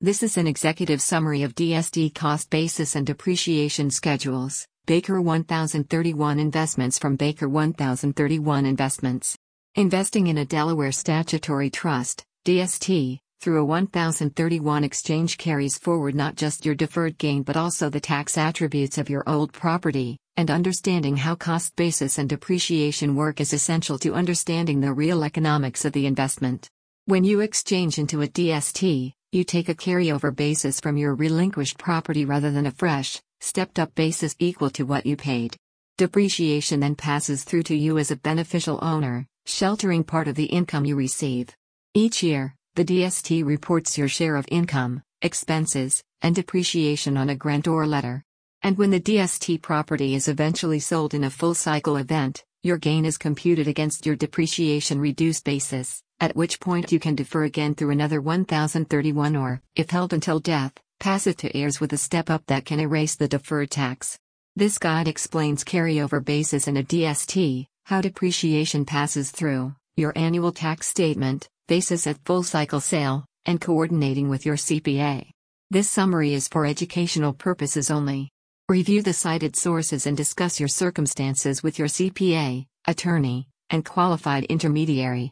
This is an executive summary of DST cost basis and depreciation schedules. Baker 1031 Investments from Baker 1031 Investments. Investing in a Delaware Statutory Trust, DST, through a 1031 exchange carries forward not just your deferred gain but also the tax attributes of your old property, and understanding how cost basis and depreciation work is essential to understanding the real economics of the investment. When you exchange into a DST, you take a carryover basis from your relinquished property rather than a fresh, stepped-up basis equal to what you paid. Depreciation then passes through to you as a beneficial owner, sheltering part of the income you receive. Each year, the DST reports your share of income, expenses, and depreciation on a grantor letter. And when the DST property is eventually sold in a full-cycle event, your gain is computed against your depreciation reduced basis, at which point you can defer again through another 1031 or, if held until death, pass it to heirs with a step-up that can erase the deferred tax. This guide explains carryover basis in a DST, how depreciation passes through, your annual tax statement, basis at full-cycle sale, and coordinating with your CPA. This summary is for educational purposes only. Review the cited sources and discuss your circumstances with your CPA, attorney, and qualified intermediary.